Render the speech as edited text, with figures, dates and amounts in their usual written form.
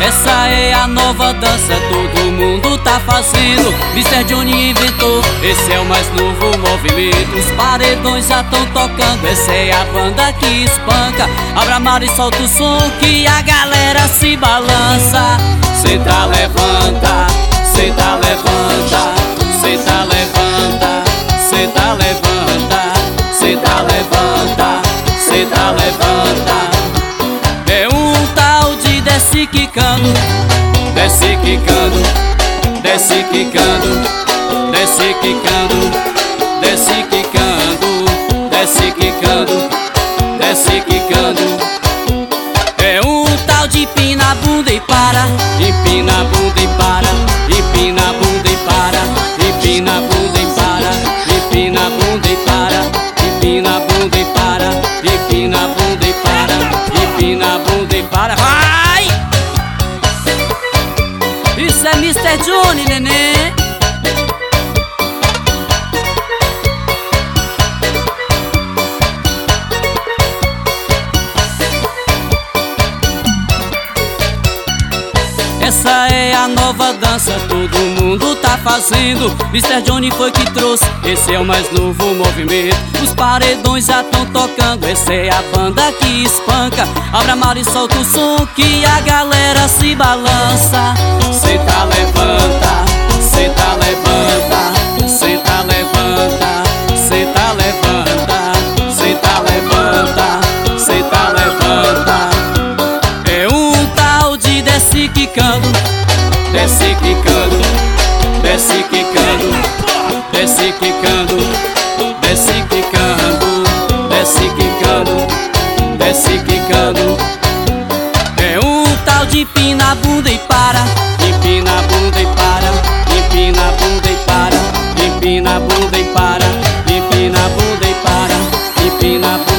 Essa é a nova dança, todo mundo tá fazendo. Mr. Johnny inventou, esse é o mais novo movimento. Os paredões já tão tocando, essa é a banda que espanca. Abra mar e solta o som que a galera se balança. Senta, levanta, senta, levanta, senta, levanta, senta, levanta, senta, levanta, senta, levanta. É um tal de desce quicando, desce quicando, desce quicando, desce quicando, desce quicando, desce quicando, desce quicando. É um tal de empina a bunda e para, empina a bunda e para, empina a bunda e para, empina a bunda e para, empina a bunda e para, empina a bunda e para, empina a bunda e para, empina a bunda e para. Vai! Isso é Mr. Johnny, nenê. Essa é a nova dança, todo mundo tá fazendo. Mr. Johnny foi que trouxe, esse é o mais novo movimento. Os paredões já tão tocando, essa é a banda que espanca. Abra mar e solta o som que a galera se balança. Senta, levanta, senta, levanta, senta, levanta, senta, levanta, senta, levanta, senta, levanta. É um tal de desce quicando, desce quicando, desce quicando, desce quicando, desce quicando, desce quicando, desce quicando. É um tal de empina a bunda e para, empina a bunda e para, empina a bunda e para, empina a bunda e para, empina a bunda e para, empina a bunda.